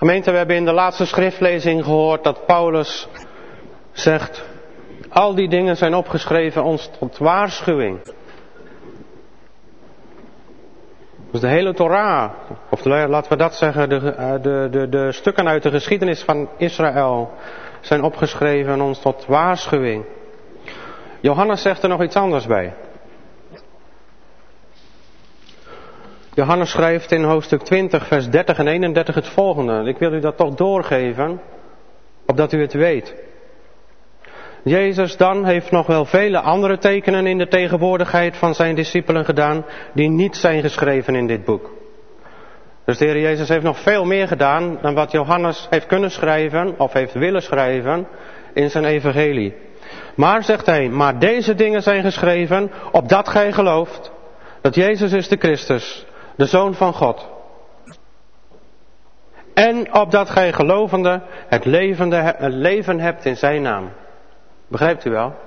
Gemeente, we hebben in de laatste schriftlezing gehoord dat Paulus zegt, al die dingen zijn opgeschreven ons tot waarschuwing. Dus de hele Torah, of laten we dat zeggen, de stukken uit de geschiedenis van Israël zijn opgeschreven ons tot waarschuwing. Johannes zegt er nog iets anders bij. Johannes schrijft in hoofdstuk 20, vers 30 en 31 het volgende. Ik wil u dat toch doorgeven, opdat u het weet. Jezus dan heeft nog wel vele andere tekenen in de tegenwoordigheid van zijn discipelen gedaan, die niet zijn geschreven in dit boek. Dus de Heer Jezus heeft nog veel meer gedaan dan wat Johannes heeft kunnen schrijven, of heeft willen schrijven, in zijn evangelie. Maar, zegt hij, maar deze dingen zijn geschreven, opdat gij gelooft, dat Jezus is de Christus, de Zoon van God. En opdat gij gelovende het leven hebt in zijn naam. Begrijpt u wel?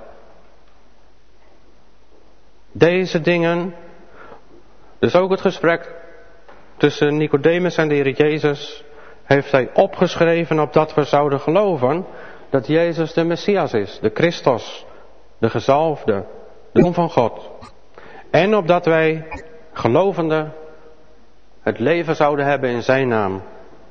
Deze dingen, dus ook het gesprek tussen Nicodemus en de Heer Jezus, heeft hij opgeschreven opdat we zouden geloven dat Jezus de Messias is, de Christus, de gezalfde, de Zoon van God. En opdat wij gelovende het leven zouden hebben in zijn naam.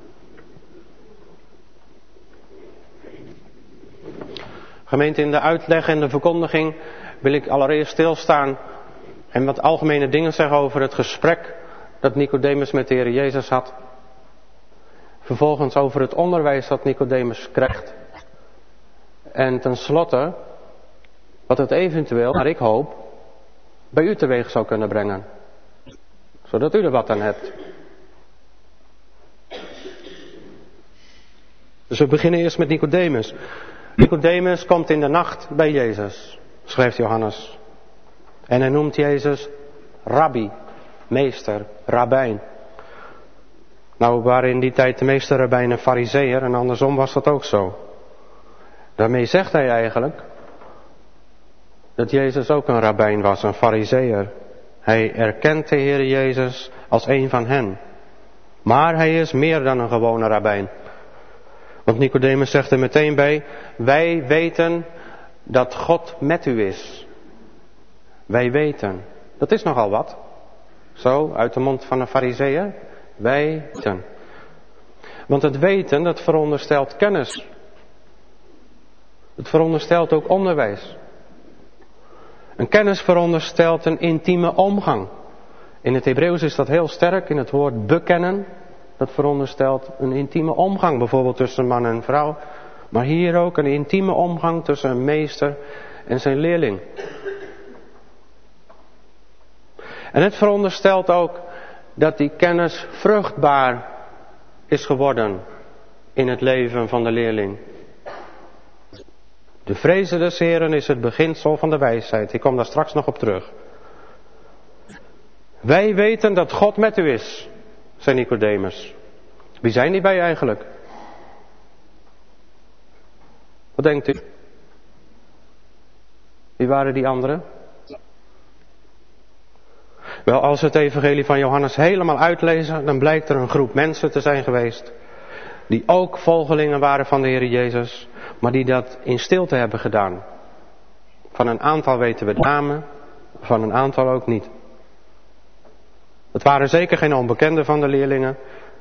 Gemeente, in de uitleg en de verkondiging wil ik allereerst stilstaan en wat algemene dingen zeggen over het gesprek dat Nicodemus met de Heer Jezus had. Vervolgens over het onderwijs dat Nicodemus krijgt. En tenslotte wat het eventueel, naar ik hoop, bij u teweeg zou kunnen brengen. Zodat u er wat aan hebt. Dus we beginnen eerst met Nicodemus. Nicodemus komt in de nacht bij Jezus, schrijft Johannes. En hij noemt Jezus rabbi, meester, rabbijn. Nou waren in die tijd de meeste rabbijnen farizeeër en andersom was dat ook zo. Daarmee zegt hij eigenlijk dat Jezus ook een rabbijn was, een farizeeër. Hij erkent de Heer Jezus als een van hen. Maar hij is meer dan een gewone rabbijn. Want Nicodemus zegt er meteen bij, wij weten dat God met u is. Wij weten. Dat is nogal wat. Zo, uit de mond van een farizeeër. Wij weten. Want het weten, dat veronderstelt kennis. Het veronderstelt ook onderwijs. Een kennis veronderstelt een intieme omgang. In het Hebreeuws is dat heel sterk, in het woord bekennen. Dat veronderstelt een intieme omgang, bijvoorbeeld tussen man en vrouw. Maar hier ook een intieme omgang tussen een meester en zijn leerling. En het veronderstelt ook dat die kennis vruchtbaar is geworden in het leven van de leerling. De vreze des Heren is het beginsel van de wijsheid. Ik kom daar straks nog op terug. Wij weten dat God met u is, zei Nicodemus. Wie zijn die bij eigenlijk? Wat denkt u? Wie waren die anderen? Wel, als we het evangelie van Johannes helemaal uitlezen, dan blijkt er een groep mensen te zijn geweest, die ook volgelingen waren van de Heer Jezus, maar die dat in stilte hebben gedaan. Van een aantal weten we de namen, van een aantal ook niet. Het waren zeker geen onbekenden van de leerlingen.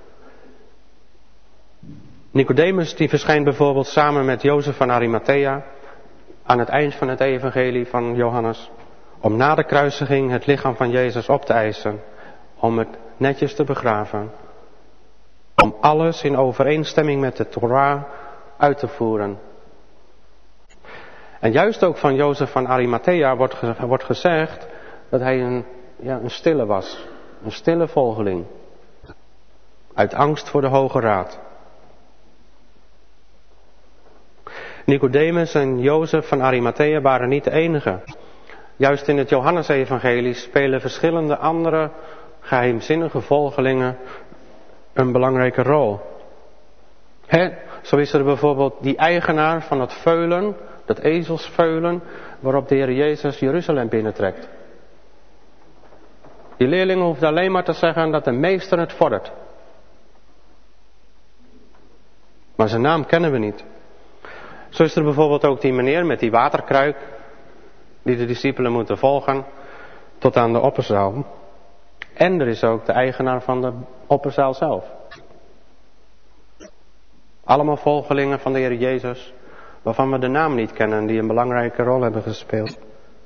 Nicodemus die verschijnt bijvoorbeeld samen met Jozef van Arimathea aan het eind van het evangelie van Johannes, om na de kruisiging het lichaam van Jezus op te eisen, om het netjes te begraven, om alles in overeenstemming met de Torah uit te voeren. En juist ook van Jozef van Arimathea wordt gezegd dat hij een stille was, een stille volgeling, uit angst voor de Hoge Raad. Nicodemus en Jozef van Arimathea waren niet de enige. Juist in het Johannesevangelie spelen verschillende andere geheimzinnige volgelingen een belangrijke rol. Zo is er bijvoorbeeld die eigenaar van het veulen, dat ezelsveulen, waarop de Heer Jezus Jeruzalem binnentrekt. Die leerling hoeft alleen maar te zeggen dat de meester het vordert. Maar zijn naam kennen we niet. Zo is er bijvoorbeeld ook die meneer met die waterkruik, die de discipelen moeten volgen, tot aan de opperzaal. En er is ook de eigenaar van de opperzaal zelf. Allemaal volgelingen van de Heer Jezus, waarvan we de naam niet kennen, die een belangrijke rol hebben gespeeld.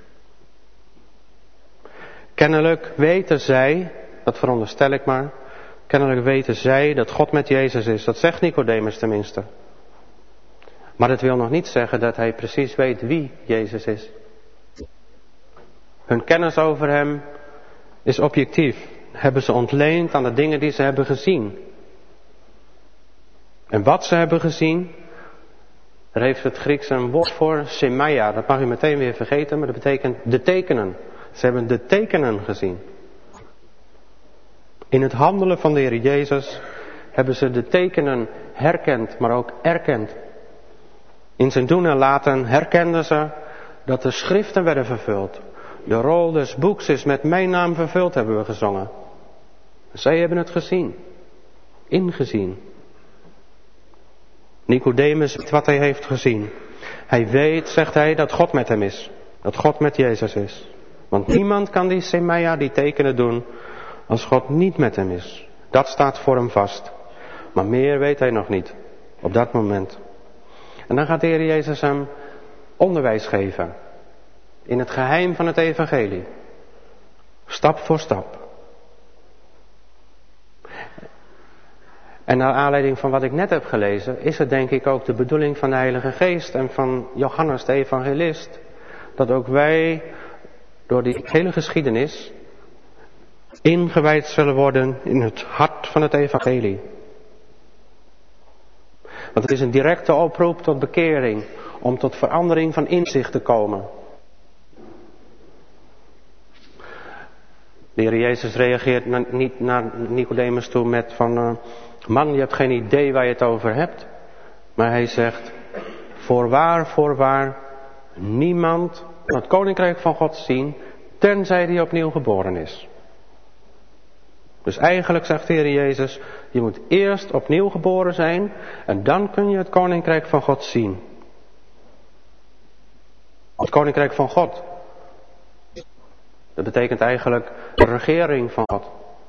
Kennelijk weten zij, dat veronderstel ik maar, kennelijk weten zij dat God met Jezus is. Dat zegt Nicodemus tenminste. Maar dat wil nog niet zeggen dat hij precies weet wie Jezus is. Hun kennis over hem is objectief. Hebben ze ontleend aan de dingen die ze hebben gezien. En wat ze hebben gezien, daar heeft het Grieks een woord voor, semaia. Dat mag u meteen weer vergeten, maar dat betekent de tekenen. Ze hebben de tekenen gezien. In het handelen van de Heer Jezus hebben ze de tekenen herkend, maar ook erkend. In zijn doen en laten herkenden ze dat de schriften werden vervuld. De rol des boeks is met mijn naam vervuld, hebben we gezongen. Zij hebben het gezien. Ingezien. Nicodemus weet wat hij heeft gezien. Hij weet, zegt hij, dat God met hem is. Dat God met Jezus is. Want niemand kan die semaia, die tekenen doen, als God niet met hem is. Dat staat voor hem vast. Maar meer weet hij nog niet. Op dat moment. En dan gaat de Heer Jezus hem onderwijs geven. In het geheim van het evangelie. Stap voor stap. En naar aanleiding van wat ik net heb gelezen, is het denk ik ook de bedoeling van de Heilige Geest en van Johannes de evangelist, dat ook wij door die hele geschiedenis ingewijd zullen worden in het hart van het evangelie. Want het is een directe oproep tot bekering, om tot verandering van inzicht te komen. De Heer Jezus reageert niet naar Nicodemus toe met van, man, je hebt geen idee waar je het over hebt. Maar hij zegt, voorwaar, niemand kan het koninkrijk van God zien, tenzij die opnieuw geboren is. Dus eigenlijk zegt de Heer Jezus, je moet eerst opnieuw geboren zijn en dan kun je het koninkrijk van God zien. Het koninkrijk van God. Dat betekent eigenlijk de regering van God.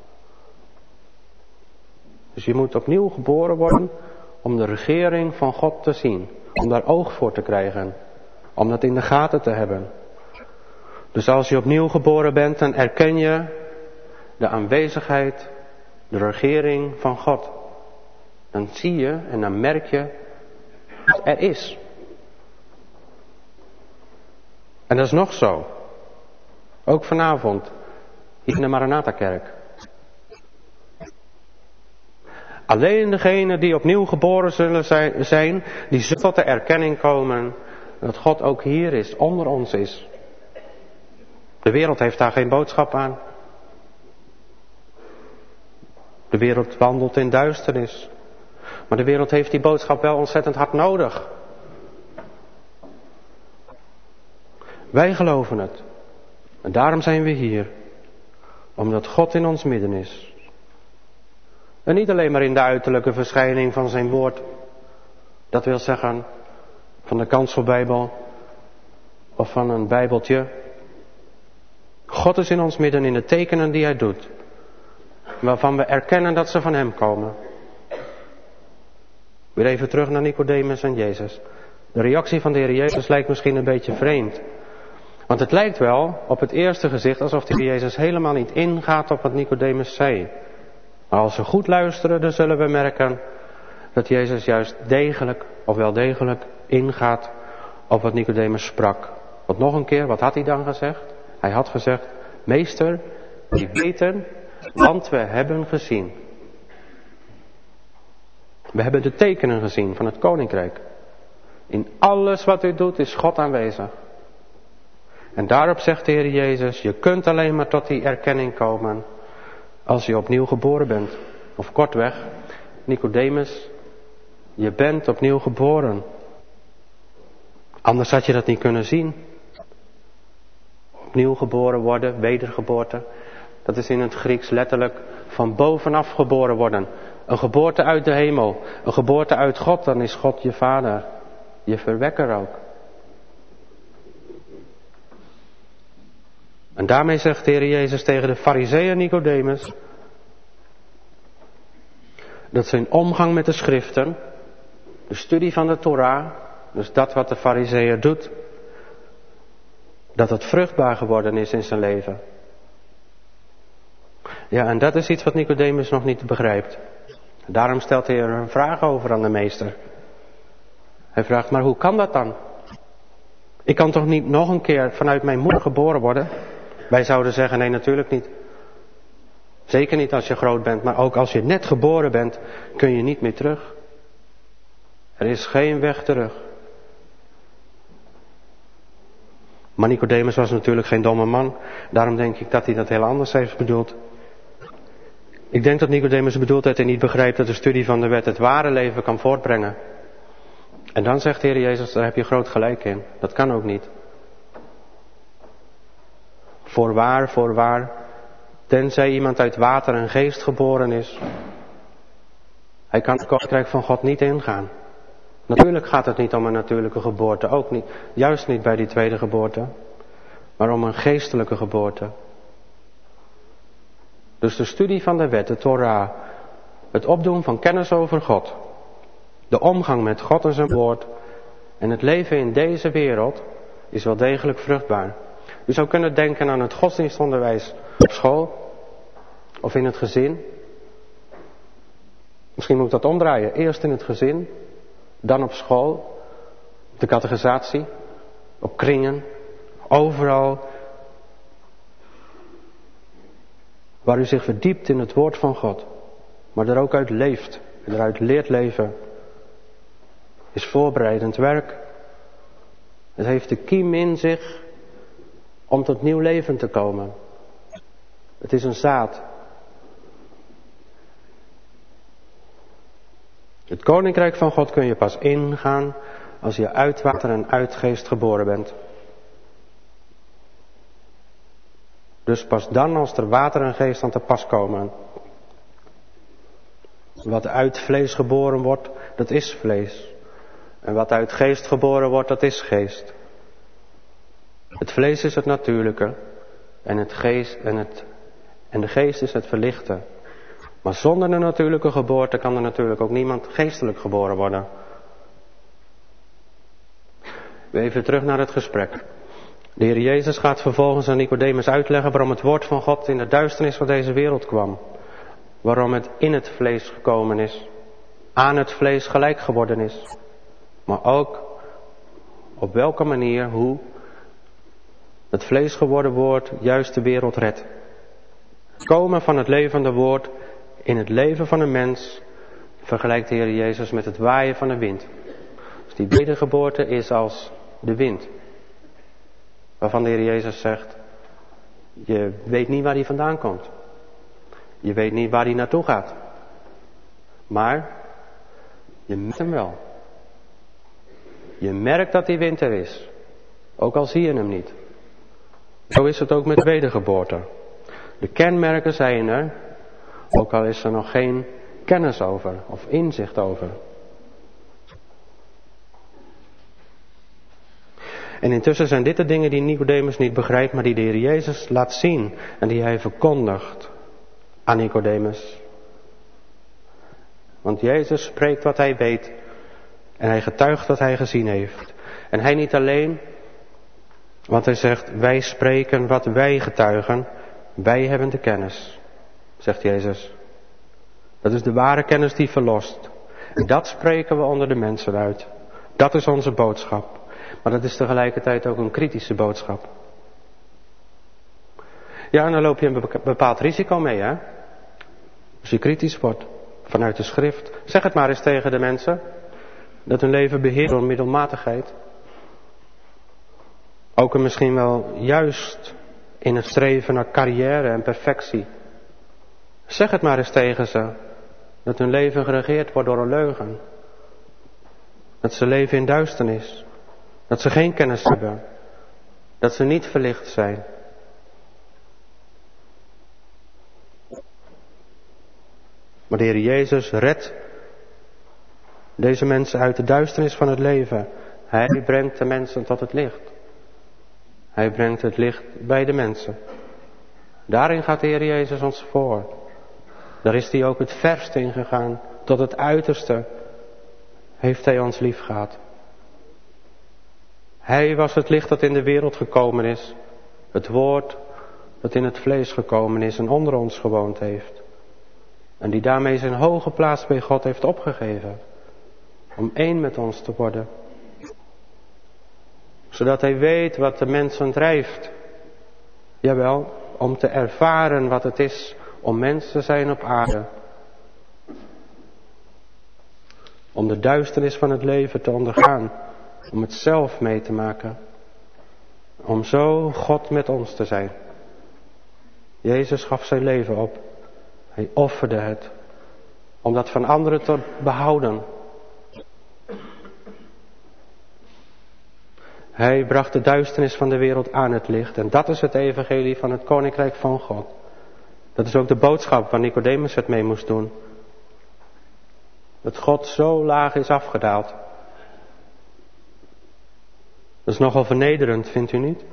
Dus je moet opnieuw geboren worden om de regering van God te zien. Om daar oog voor te krijgen. Om dat in de gaten te hebben. Dus als je opnieuw geboren bent, dan erken je de aanwezigheid, de regering van God. Dan zie je en dan merk je dat er is. En dat is nog zo. Ook vanavond, hier in de Maranatha-kerk. Alleen degenen die opnieuw geboren zullen zijn, die zullen tot de erkenning komen dat God ook hier is, onder ons is. De wereld heeft daar geen boodschap aan. De wereld wandelt in duisternis. Maar de wereld heeft die boodschap wel ontzettend hard nodig. Wij geloven het. En daarom zijn we hier. Omdat God in ons midden is. En niet alleen maar in de uiterlijke verschijning van zijn woord. Dat wil zeggen van de Kanselbijbel of van een bijbeltje. God is in ons midden in de tekenen die hij doet. Waarvan we erkennen dat ze van hem komen. Weer even terug naar Nicodemus en Jezus. De reactie van de Heer Jezus lijkt misschien een beetje vreemd. Want het lijkt wel op het eerste gezicht alsof de Heer Jezus helemaal niet ingaat op wat Nicodemus zei. Maar als we goed luisteren, dan zullen we merken dat Jezus juist degelijk of wel degelijk ingaat op wat Nicodemus sprak. Want nog een keer, wat had hij dan gezegd? Hij had gezegd, meester, die weten, want we hebben gezien. We hebben de tekenen gezien van het koninkrijk. In alles wat u doet is God aanwezig. En daarop zegt de Heer Jezus, je kunt alleen maar tot die erkenning komen als je opnieuw geboren bent. Of kortweg, Nicodemus, je bent opnieuw geboren. Anders had je dat niet kunnen zien. Opnieuw geboren worden, wedergeboorte. Dat is in het Grieks letterlijk van bovenaf geboren worden. Een geboorte uit de hemel. Een geboorte uit God, dan is God je vader. Je verwekker ook. En daarmee zegt de Heer Jezus tegen de Farizeeën Nicodemus, dat zijn omgang met de schriften, de studie van de Torah, dus dat wat de Farizeeër doet, dat het vruchtbaar geworden is in zijn leven. Ja, en dat is iets wat Nicodemus nog niet begrijpt. Daarom stelt hij er een vraag over aan de meester. Hij vraagt, maar hoe kan dat dan? Ik kan toch niet nog een keer vanuit mijn moeder geboren worden? Wij zouden zeggen, nee, natuurlijk niet. Zeker niet als je groot bent, maar ook als je net geboren bent, kun je niet meer terug. Er is geen weg terug. Maar Nicodemus was natuurlijk geen domme man. Daarom denk ik dat hij dat heel anders heeft bedoeld. Ik denk dat Nicodemus bedoelt dat hij niet begrijpt dat de studie van de wet het ware leven kan voortbrengen. En dan zegt de Heer Jezus, daar heb je groot gelijk in. Dat kan ook niet. Voorwaar, tenzij iemand uit water en geest geboren is, hij kan het koninkrijk van God niet ingaan. Natuurlijk gaat het niet om een natuurlijke geboorte, ook niet, juist niet bij die tweede geboorte, maar om een geestelijke geboorte. Dus de studie van de wet, de Torah, het opdoen van kennis over God, de omgang met God en zijn woord en het leven in deze wereld is wel degelijk vruchtbaar. U zou kunnen denken aan het godsdienstonderwijs op school of in het gezin. Misschien moet ik dat omdraaien. Eerst in het gezin, dan op school, op de catechisatie, op kringen, overal waar u zich verdiept in het woord van God, maar er ook uit leeft en eruit leert leven, is voorbereidend werk. Het heeft de kiem in zich om tot nieuw leven te komen. Het is een zaad. Het koninkrijk van God kun je pas ingaan als je uit water en uit geest geboren bent. Dus pas dan als er water en geest aan te pas komen. Wat uit vlees geboren wordt, dat is vlees. En wat uit geest geboren wordt, dat is geest. Het vlees is het natuurlijke en de geest is het verlichte. Maar zonder de natuurlijke geboorte kan er natuurlijk ook niemand geestelijk geboren worden. Even terug naar het gesprek. De Heer Jezus gaat vervolgens aan Nicodemus uitleggen waarom het woord van God in de duisternis van deze wereld kwam. Waarom het in het vlees gekomen is, aan het vlees gelijk geworden is. Maar ook op welke manier, hoe het vlees geworden woord juist de wereld redt. Het komen van het levende woord in het leven van een mens vergelijkt de Heer Jezus met het waaien van de wind. Dus die wedergeboorte is als de wind. Waarvan de Heer Jezus zegt, je weet niet waar die vandaan komt. Je weet niet waar die naartoe gaat. Maar je merkt hem wel. Je merkt dat die wind er is. Ook al zie je hem niet. Zo is het ook met wedergeboorte. De kenmerken zijn er, ook al is er nog geen kennis over of inzicht over. En intussen zijn dit de dingen die Nicodemus niet begrijpt, maar die de Heer Jezus laat zien en die hij verkondigt aan Nicodemus. Want Jezus spreekt wat hij weet en hij getuigt wat hij gezien heeft. En hij niet alleen, want hij zegt, wij spreken wat wij getuigen, wij hebben de kennis, zegt Jezus. Dat is de ware kennis die verlost. En dat spreken we onder de mensen uit. Dat is onze boodschap. Maar dat is tegelijkertijd ook een kritische boodschap. Ja, en dan loop je een bepaald risico mee, hè. Als je kritisch wordt vanuit de schrift. Zeg het maar eens tegen de mensen. Dat hun leven beheert door middelmatigheid. Ook misschien wel juist in het streven naar carrière en perfectie. Zeg het maar eens tegen ze. Dat hun leven geregeerd wordt door een leugen. Dat ze leven in duisternis. Dat ze geen kennis hebben. Dat ze niet verlicht zijn. Maar de Heer Jezus redt deze mensen uit de duisternis van het leven. Hij brengt de mensen tot het licht. Hij brengt het licht bij de mensen. Daarin gaat de Heer Jezus ons voor. Daar is hij ook het verst in gegaan. Tot het uiterste heeft hij ons lief gehad. Hij was het licht dat in de wereld gekomen is. Het woord dat in het vlees gekomen is en onder ons gewoond heeft. En die daarmee zijn hoge plaats bij God heeft opgegeven. Om één met ons te worden. Zodat hij weet wat de mensen drijft. Jawel, om te ervaren wat het is om mens te zijn op aarde. Om de duisternis van het leven te ondergaan. Om het zelf mee te maken. Om zo God met ons te zijn. Jezus gaf zijn leven op. Hij offerde het. Om dat van anderen te behouden. Hij bracht de duisternis van de wereld aan het licht. En dat is het evangelie van het koninkrijk van God. Dat is ook de boodschap waar Nicodemus het mee moest doen. Dat God zo laag is afgedaald. Dat is nogal vernederend, vindt u niet?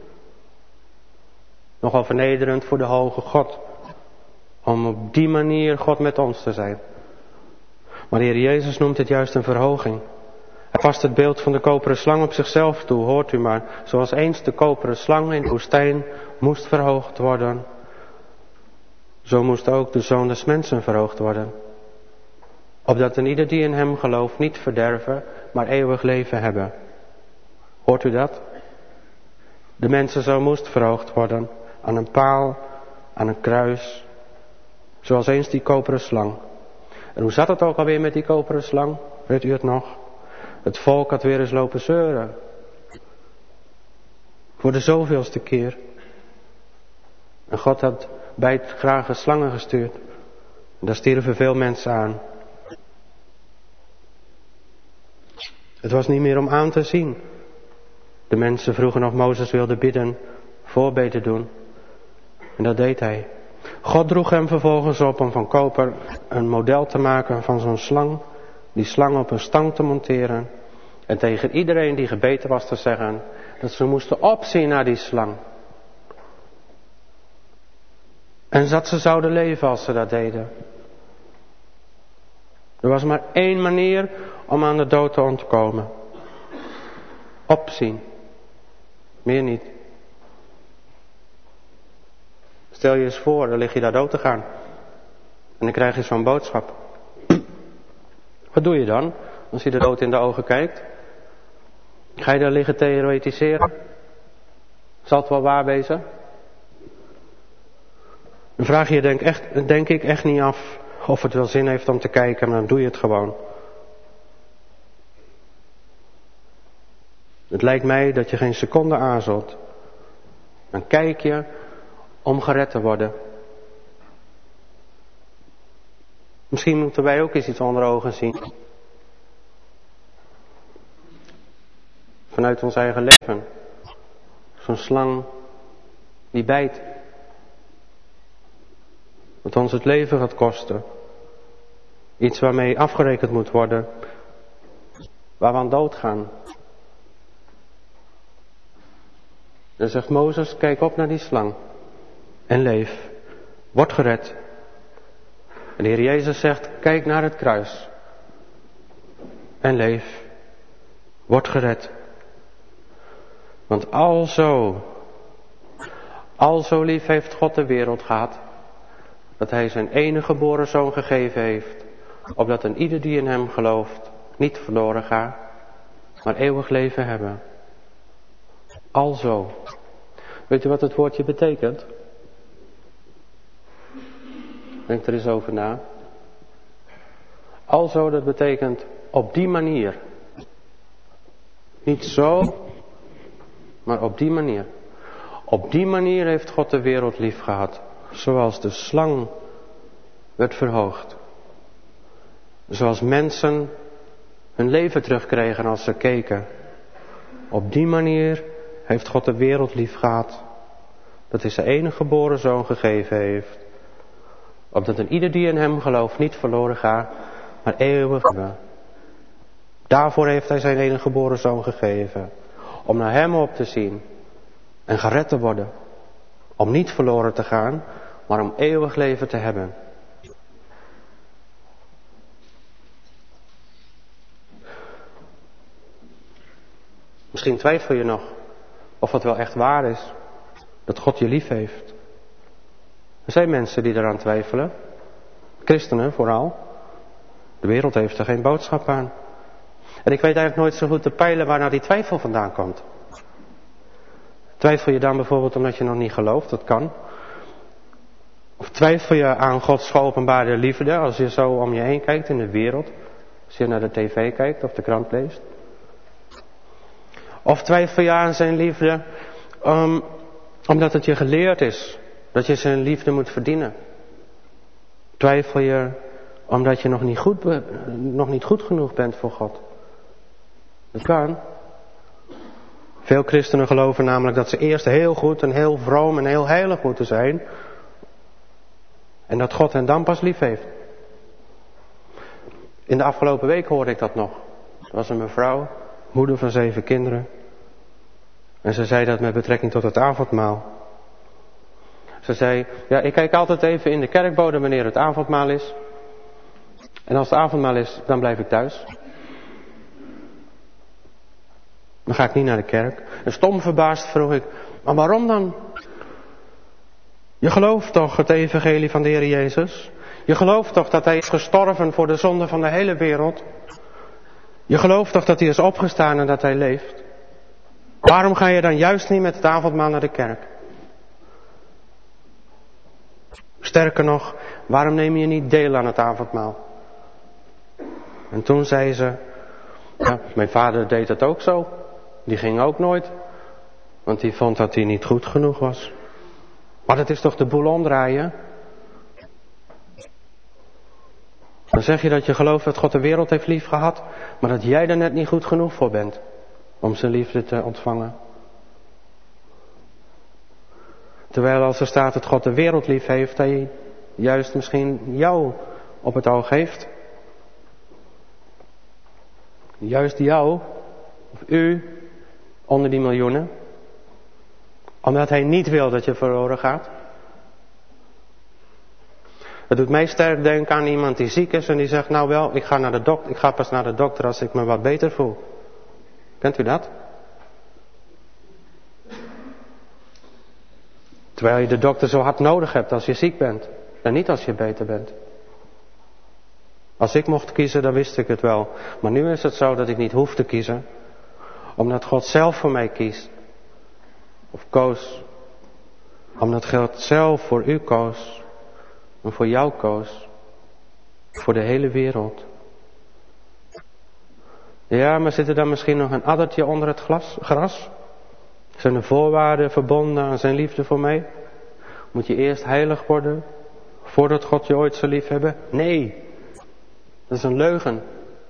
Nogal vernederend voor de hoge God. Om op die manier God met ons te zijn. Maar de Heer Jezus noemt het juist een verhoging. Hij past het beeld van de koperen slang op zichzelf toe, hoort u maar. Zoals eens de koperen slang in de woestijn moest verhoogd worden. Zo moest ook de Zoon des Mensen verhoogd worden. Opdat een ieder die in hem gelooft niet verderven, maar eeuwig leven hebben. Hoort u dat? De mensenzoon moest verhoogd worden. Aan een paal, aan een kruis. Zoals eens die koperen slang. En hoe zat het ook alweer met die koperen slang? Weet u het nog? Het volk had weer eens lopen zeuren. Voor de zoveelste keer. En God had bijtgrage slangen gestuurd. En daar stierven veel mensen aan. Het was niet meer om aan te zien. De mensen vroegen of Mozes wilde bidden, voorbeden doen. En dat deed hij. God droeg hem vervolgens op om van koper een model te maken van zo'n slang. Die slang op een stang te monteren. En tegen iedereen die gebeten was te zeggen dat ze moesten opzien naar die slang. En dat ze zouden leven als ze dat deden. Er was maar één manier om aan de dood te ontkomen. Opzien. Meer niet. Stel je eens voor, dan lig je daar dood te gaan. En dan krijg je zo'n boodschap. Wat doe je dan, als je de dood in de ogen kijkt? Ga je daar liggen theoretiseren? Zal het wel waar wezen? Dan vraag je denk ik echt niet af of het wel zin heeft om te kijken, maar dan doe je het gewoon. Het lijkt mij dat je geen seconde aarzelt. Dan kijk je om gered te worden. Misschien moeten wij ook eens iets onder ogen zien. Vanuit ons eigen leven. Zo'n slang die bijt. Wat ons het leven gaat kosten. Iets waarmee afgerekend moet worden. Waar we aan doodgaan. Dan zegt Mozes, kijk op naar die slang. En leef. Word gered. En de Heer Jezus zegt, kijk naar het kruis. En leef. Word gered. Want alzo lief heeft God de wereld gehad, dat hij zijn enige geboren zoon gegeven heeft, opdat een ieder die in hem gelooft niet verloren gaat, maar eeuwig leven hebben. Alzo. Weet u wat het woordje betekent? Denk er eens over na. Alzo, dat betekent op die manier. Niet zo, maar op die manier. Op die manier heeft God de wereld lief gehad. Zoals de slang werd verhoogd. Zoals mensen hun leven terugkregen als ze keken. Op die manier heeft God de wereld lief gehad. Dat hij zijn enige geboren zoon gegeven heeft. Opdat een ieder die in hem gelooft niet verloren gaat, maar eeuwig hebben. Daarvoor heeft hij zijn enige geboren zoon gegeven. Om naar hem op te zien en gered te worden. Om niet verloren te gaan, maar om eeuwig leven te hebben. Misschien twijfel je nog of het wel echt waar is dat God je lief heeft. Er zijn mensen die eraan twijfelen. Christenen vooral. De wereld heeft er geen boodschap aan. En ik weet eigenlijk nooit zo goed te peilen waar nou die twijfel vandaan komt. Twijfel je dan bijvoorbeeld omdat je nog niet gelooft? Dat kan. Of twijfel je aan Gods geopenbaarde liefde als je zo om je heen kijkt in de wereld? Als je naar de tv kijkt of de krant leest? Of twijfel je aan zijn liefde omdat het je geleerd is dat je zijn liefde moet verdienen? Twijfel je omdat je nog niet goed genoeg bent voor God? Dat kan. Veel christenen geloven namelijk dat ze eerst heel goed en heel vroom en heel heilig moeten zijn. En dat God hen dan pas lief heeft. In de afgelopen week hoorde ik dat nog. Er was een mevrouw, moeder van 7 kinderen. En ze zei dat met betrekking tot het avondmaal. Ze zei, ja, ik kijk altijd even in de kerkbode wanneer het avondmaal is. En als het avondmaal is, dan blijf ik thuis. Dan ga ik niet naar de kerk. En stom verbaasd vroeg ik, maar waarom dan? Je gelooft toch het evangelie van de Heer Jezus? Je gelooft toch dat Hij is gestorven voor de zonde van de hele wereld? Je gelooft toch dat Hij is opgestaan en dat Hij leeft? Waarom ga je dan juist niet met het avondmaal naar de kerk? Sterker nog, waarom neem je niet deel aan het avondmaal? En toen zei ze, ja, mijn vader deed het ook zo. Die ging ook nooit, want die vond dat hij niet goed genoeg was. Maar dat is toch de boel omdraaien? Dan zeg je dat je gelooft dat God de wereld heeft lief gehad, maar dat jij er net niet goed genoeg voor bent om zijn liefde te ontvangen. Terwijl als er staat dat God de wereld lief heeft, hij juist misschien jou op het oog heeft. Juist jou, of u, onder die miljoenen. Omdat hij niet wil dat je verloren gaat. Het doet mij sterk denken aan iemand die ziek is en die zegt, nou wel, ik ga pas naar de dokter als ik me wat beter voel. Kent u dat? Terwijl je de dokter zo hard nodig hebt als je ziek bent. En niet als je beter bent. Als ik mocht kiezen, dan wist ik het wel. Maar nu is het zo dat ik niet hoef te kiezen. Omdat God zelf voor mij kiest. Of koos. Omdat God zelf voor u koos. En voor jou koos. Voor de hele wereld. Ja, maar zit er dan misschien nog een addertje onder het gras? Zijn er voorwaarden verbonden aan zijn liefde voor mij? Moet je eerst heilig worden, voordat God je ooit zal lief hebben? Nee, dat is een leugen.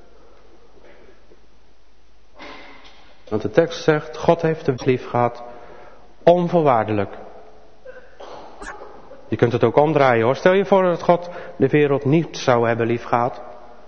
Want de tekst zegt, God heeft hem lief gehad, onvoorwaardelijk. Je kunt het ook omdraaien hoor. Stel je voor dat God de wereld niet zou hebben lief gehad.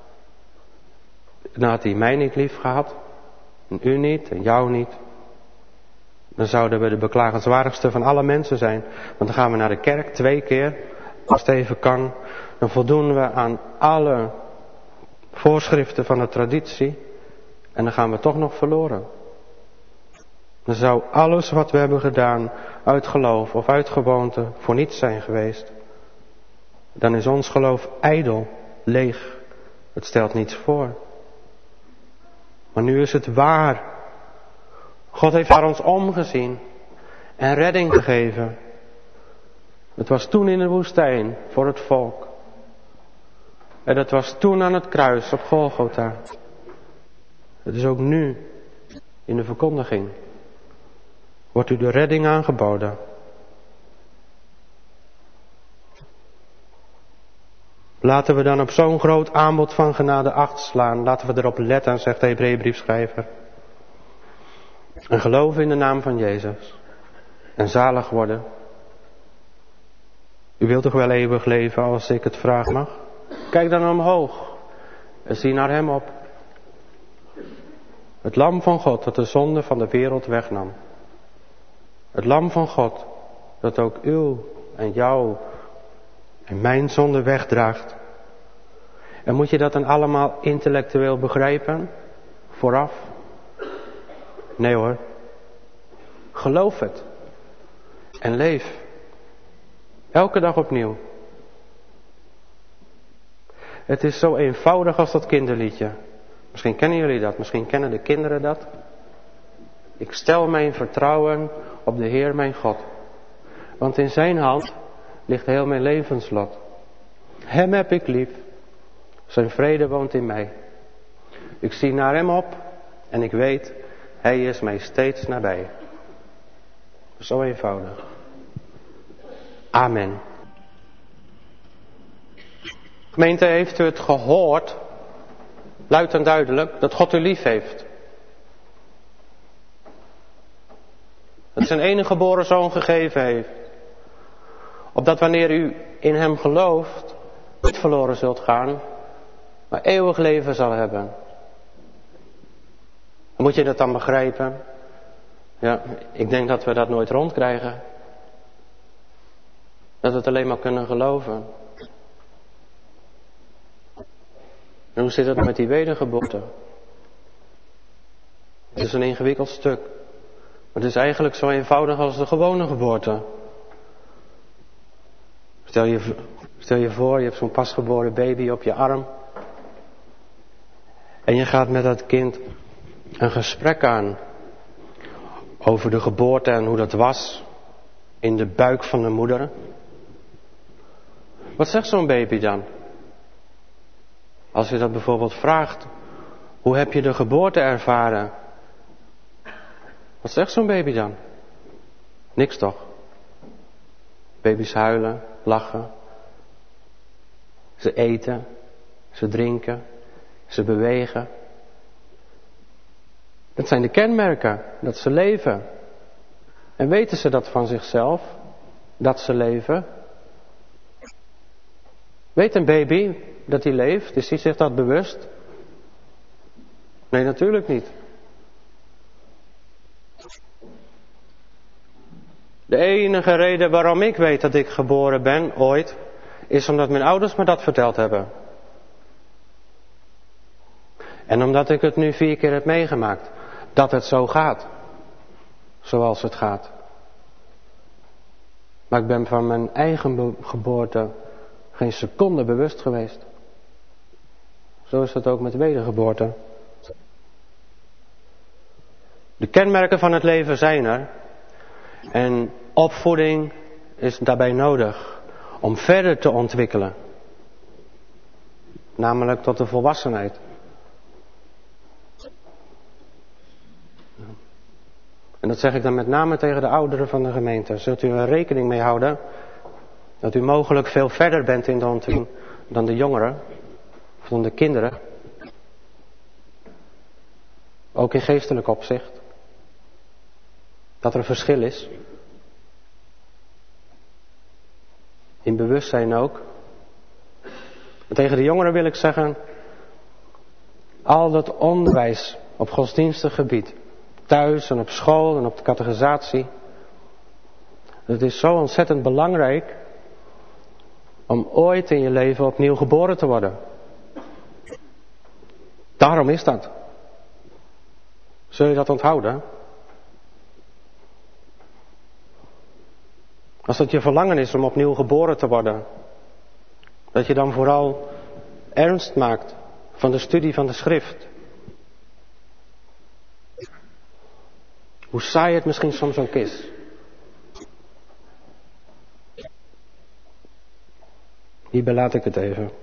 Dan had hij mij niet lief gehad, en u niet, en jou niet. Dan zouden we de beklagenswaardigste van alle mensen zijn. Want dan gaan we naar de kerk 2 keer, als het even kan. Dan voldoen we aan alle voorschriften van de traditie. En dan gaan we toch nog verloren. Dan zou alles wat we hebben gedaan, uit geloof of uit gewoonte, voor niets zijn geweest. Dan is ons geloof ijdel, leeg. Het stelt niets voor. Maar nu is het waar. God heeft naar ons omgezien en redding gegeven. Het was toen in de woestijn voor het volk. En dat was toen aan het kruis op Golgotha. Het is ook nu in de verkondiging. Wordt u de redding aangeboden. Laten we dan op zo'n groot aanbod van genade acht slaan. Laten we erop letten, zegt de Hebreeënbriefschrijver. En geloven in de naam van Jezus. En zalig worden. U wilt toch wel eeuwig leven als ik het vraag mag? Kijk dan omhoog en zie naar hem op. Het lam van God dat de zonde van de wereld wegnam. Het lam van God dat ook uw en jouw en mijn zonde wegdraagt. En moet je dat dan allemaal intellectueel begrijpen? Vooraf? Nee hoor. Geloof het. En leef. Elke dag opnieuw. Het is zo eenvoudig als dat kinderliedje. Misschien kennen jullie dat, misschien kennen de kinderen dat. Ik stel mijn vertrouwen op de Heer mijn God. Want in zijn hand ligt heel mijn levenslot. Hem heb ik lief. Zijn vrede woont in mij. Ik zie naar hem op en ik weet, hij is mij steeds nabij. Zo eenvoudig. Amen. Gemeente, heeft u het gehoord, luid en duidelijk, dat God u lief heeft? Dat zijn enige geboren zoon gegeven heeft. Opdat wanneer u in hem gelooft, niet verloren zult gaan, maar eeuwig leven zal hebben. Moet je dat dan begrijpen? Ja, ik denk dat we dat nooit rondkrijgen. Dat we het alleen maar kunnen geloven. En hoe zit het met die wedergeboorte? Het is een ingewikkeld stuk. Maar het is eigenlijk zo eenvoudig als de gewone geboorte. Stel je voor, je hebt zo'n pasgeboren baby op je arm. En je gaat met dat kind een gesprek aan. Over de geboorte en hoe dat was. In de buik van de moeder. Wat zegt zo'n baby dan? Als je dat bijvoorbeeld vraagt. Hoe heb je de geboorte ervaren? Wat zegt zo'n baby dan? Niks toch? Baby's huilen, lachen. Ze eten, ze drinken, ze bewegen. Dat zijn de kenmerken, dat ze leven. En weten ze dat van zichzelf, dat ze leven? Weet een baby dat hij leeft? Is hij zich dat bewust? Nee, natuurlijk niet. De enige reden waarom ik weet dat ik geboren ben, ooit, is omdat mijn ouders me dat verteld hebben. En omdat ik het nu 4 keer heb meegemaakt. Dat het zo gaat. Zoals het gaat. Maar ik ben van mijn eigen geboorte geen seconde bewust geweest. Zo is het ook met wedergeboorte. De kenmerken van het leven zijn er. En opvoeding is daarbij nodig om verder te ontwikkelen. Namelijk tot de volwassenheid. En dat zeg ik dan met name tegen de ouderen van de gemeente. Zult u er rekening mee houden dat u mogelijk veel verder bent in de ontwikkeling dan de jongeren, of dan de kinderen. Ook in geestelijk opzicht. Dat er een verschil is. In bewustzijn ook. En tegen de jongeren wil ik zeggen, al dat onderwijs op godsdienstig gebied, thuis en op school en op de catechisatie, het is zo ontzettend belangrijk om ooit in je leven opnieuw geboren te worden. Daarom is dat. Zul je dat onthouden? Als het je verlangen is om opnieuw geboren te worden, dat je dan vooral ernst maakt van de studie van de schrift. Hoe saai het misschien soms ook is. Hierbij laat ik het even.